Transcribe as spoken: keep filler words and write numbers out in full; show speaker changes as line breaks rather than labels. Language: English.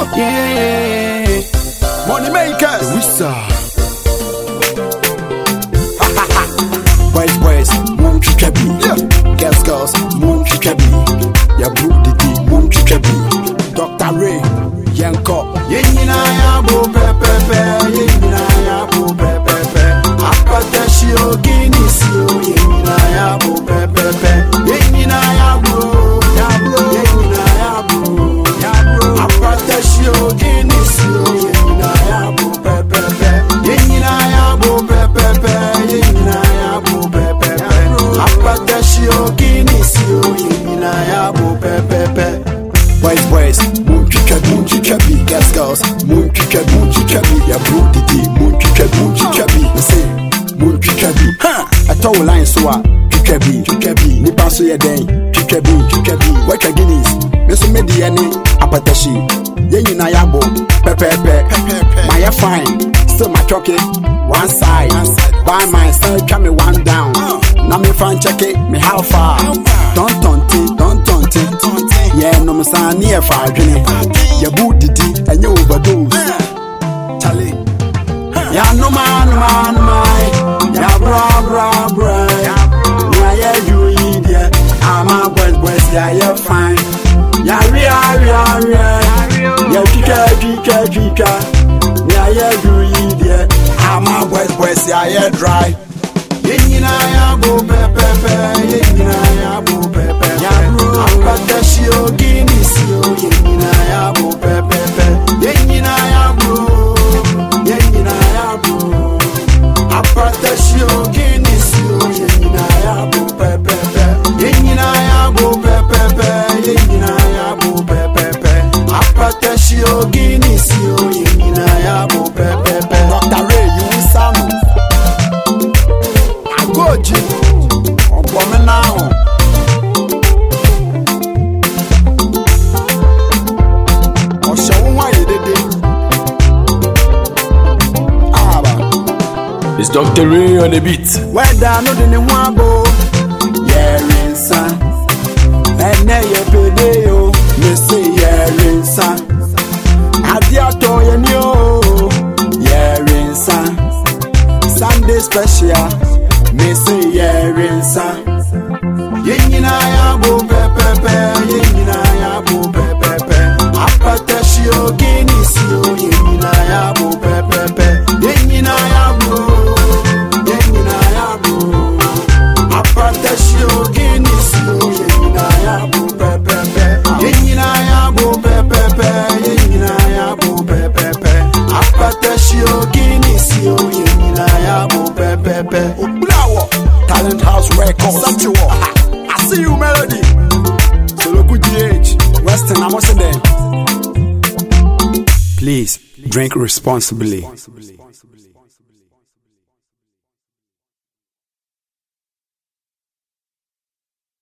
Yeah, money makers, the wizard. Boys, boys, moon chichabi. Girls, girls, moon chichabi. Ya blue didi, moon chichabi. Doctor Ray, Yanko. Yenina ya bo pepe pe, yenina ya bo pepe pe. Apata shio gini sio, yenina ya bo pepe pe. Yenina ya bro, ya bro, yenina ya bro, ya bro. Apata shio gini sio, yenina ya bo pepe pe. Yenina ya bo pepe pe, yenina ya bo pepe pe. Apata shio gini sio, yenina ya bo pepe pe. Boys, boys, moon chichabi, moon chichabi. Girls, girls, moon chichabi, moon chichabi. Ya bro didi, moon chichabi, moon chichabi. We say, moon chichabi. Ha! I told line so ah, chichabi, chichabi. Ni paso ya den, chichabi, chichabi. Watch a guineas, me so me di ane apatashi. Ye you na yabo, pepe pepe, my fine. Still my chocolate, one side. Buy my side, try me one down. Now me fan check it, me how far? Don't tonti, don't tonti. Yeah, no musa near far journey. Ya boot didi, and you overdose. Charlie. Ya no man, man, man. Ya bra, bra, bra. Ya yeah, you idiot. I'm a boys, boys, yeah, you're fine. Ya ria, ria, ria. Ya chicha, chicha, chicha. Ya yeah, you idiot. I'm a boys, boys, yeah, you're dry. Yenina ya bo pepe pe, yenina ya bo pepe ya bro. Apata shio gini sio, yenina ya bo pepe pe. Yenina ya bro, yenina ya bro. Apata shio gini sio, yenina ya bo pepe pe. Yenina ya bo pepe pe, yenina ya bo pepe pe. Apata shio gini sio, yenina ya bo pepe pe. Doctor Ray, you sound. Goji, Obama now.
It's Doctor Ray on the beat.
Where down no the wabo. Yeah, rinsa. And now you pedeo. Me say yeah, rinsa. Adia toy and yo. Yeah, rinsa. Sunday special. Me say yeah, rinsa. Yenina ya bo pepe pe, yenina ya bo pepe pe. Apata shio gini sio, yenina ya bo pepe pe. Yenina ya bo, yenina ya bo. Apata shio gini sio, yenina ya bo pepe pe. Yenina ya bo pepe pe, yenina ya bo pepe pe. Apata shio gini sio, yenina ya bo pepe pe. Talent House Records. I see you, Melody. Solo good G H. Western, I'm also there. Please drink responsibly.